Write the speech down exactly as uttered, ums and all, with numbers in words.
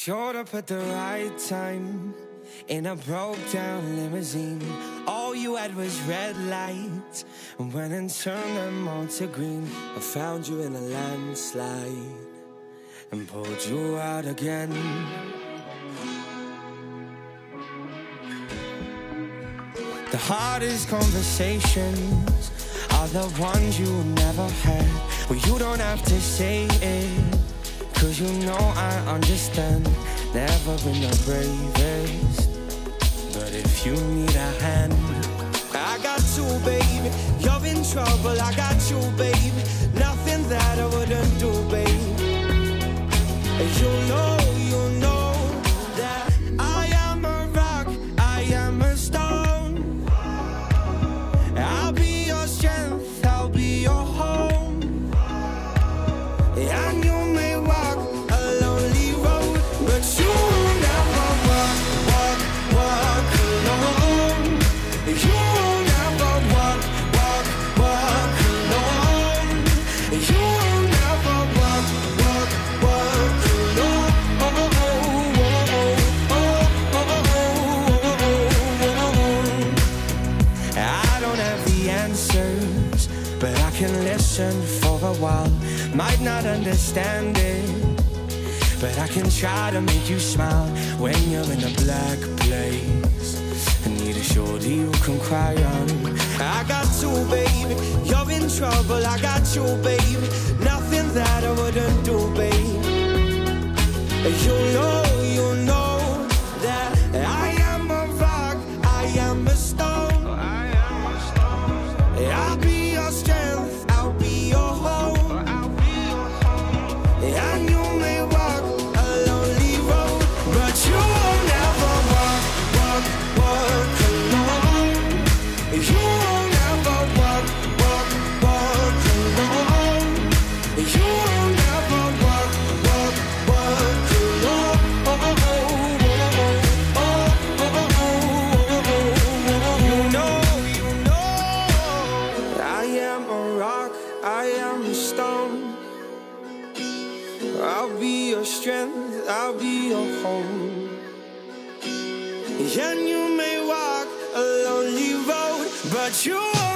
Showed up at the right time in a broke-down limousine. All you had was red lights, and went and turned them all to green. I found you in a landslide and pulled you out again. The hardest conversations are the ones you never had. Well, you don't have to say it, 'cause you know I understand. Never been the bravest, but if you need a hand, I got you, baby. You're in trouble, I got you, baby. Nothing that I wouldn't do, baby. You know, you know that I am a rock, I am a stone. I'll be your strength, I'll be your home. And you may walk a lonely road, but you will never walk, walk, walk alone. You will never walk, walk, walk alone. You will never walk, walk, walk alone. Oh, oh, oh, oh, oh, oh. I don't have the answers, but I can listen for a while. Might not understand it, but I can try to make you smile. When you're in a black place, I need a shoulder you can cry on. I got you, baby. You're in trouble, I got you, baby. Nothing that I wouldn't do, baby. You know, you know that I am a rock, I am a stone. I'll be your strength, I'll be your home. And you may walk a lonely road, but you will never walk, walk, walk alone. You will never walk, walk, walk alone. You will never walk, walk, walk alone. Oh, oh, oh, oh, oh, oh, oh. You know, you know, I am a rock, I am a stone. I'll be your strength, I'll be your home. And you may walk a lonely road, but you